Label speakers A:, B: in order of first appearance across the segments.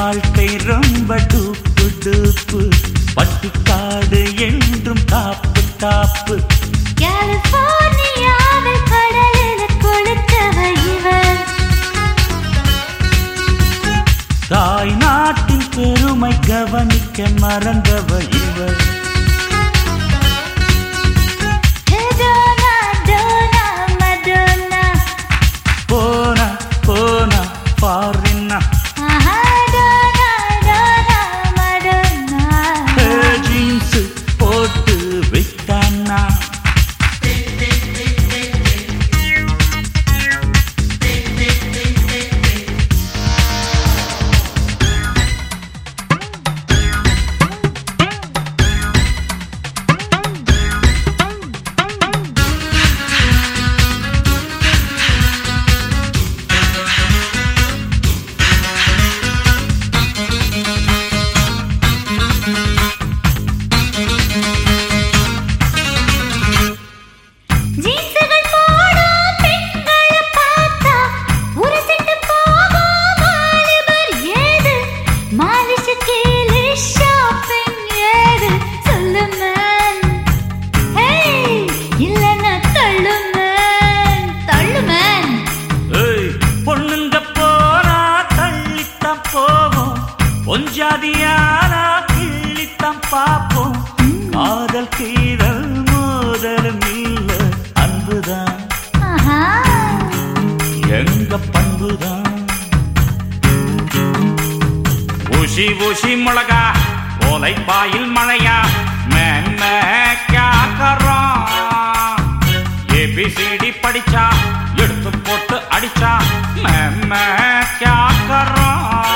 A: வாழ்க்கை ரொம்ப டூப்பு டூப்பு, பட்டிக்காடு என்றும் காப்பு காப்பு.
B: கலிபோர்னியாவில் கடலில் குளித்தவ இவள்,
A: தாய் நாட்டின் பெருமை கவனிக்க மறந்தவ இவள். போனா போனா பாரின்னா ஜீன்ஸ் போட்டு விட்டானா. பொஞ்சாதியானா கிள்ளித்தான் பாப்போம், காதல் கீழல் மோதலும் இல்ல, அன்புதான் எங்க பண்புதான். ஊசி ஊசி மிளகா ஓலை பாயில் மழையா மேன்மே கேக்கறோம். ஏபிசிடி படிச்சா எடுத்து போட்டு அடிச்சா மேன்மே கேக்கறோம்.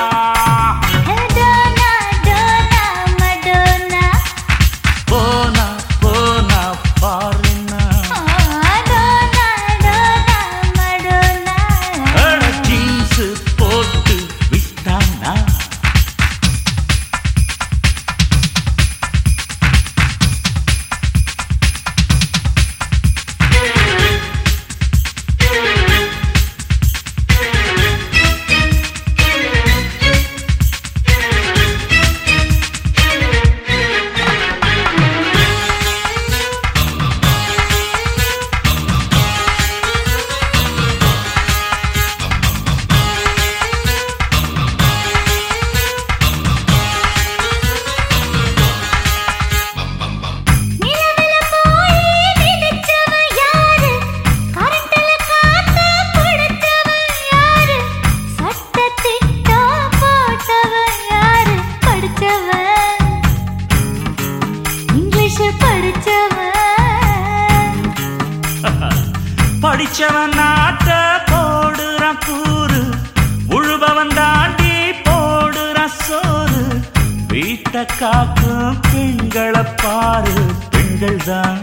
A: படிச்சவன் நாட்ட போடுறான் கூறு, உழுபவன் தாண்டி போடுறான் சோறு. வீட்டை காக்கும் பெண்களை பாரு, பெண்கள் தான்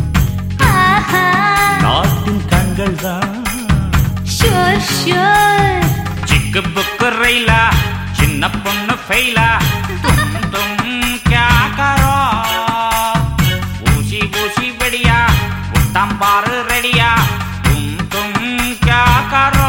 A: நாட்டின் கண்கள் தான். சிக்கு புக்கு ரயிலா சின்ன பொண்ணு ஃபெயிலா தும் கேக்கறோ. ஊசி ஊசி வெடியா உத்தாம் பாரு ரெடியா தும் கேக்கறோ.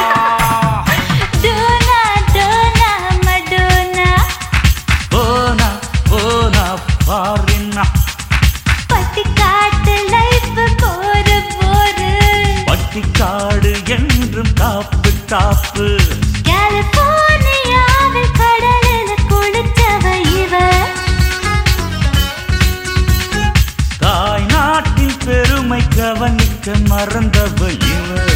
A: போனா போனா பாரின்னா
B: பட்டிக்காட்டு லைஃப் போரு போரு,
A: பட்டிக்காடு என்றும் காப்பு காப்பு.
B: கலிபோர்னியாவில் கடலில் குளித்தவ இவள்,
A: தாய் நாட்டின் பெருமை கவனிக்க மறந்தவ இவள்.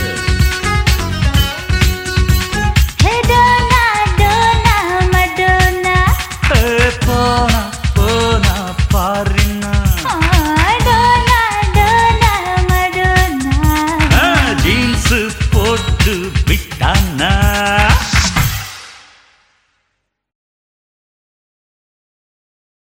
A: போனா போனா பாரின்னா ஜீன்ஸ் போட்டு விட்டானா.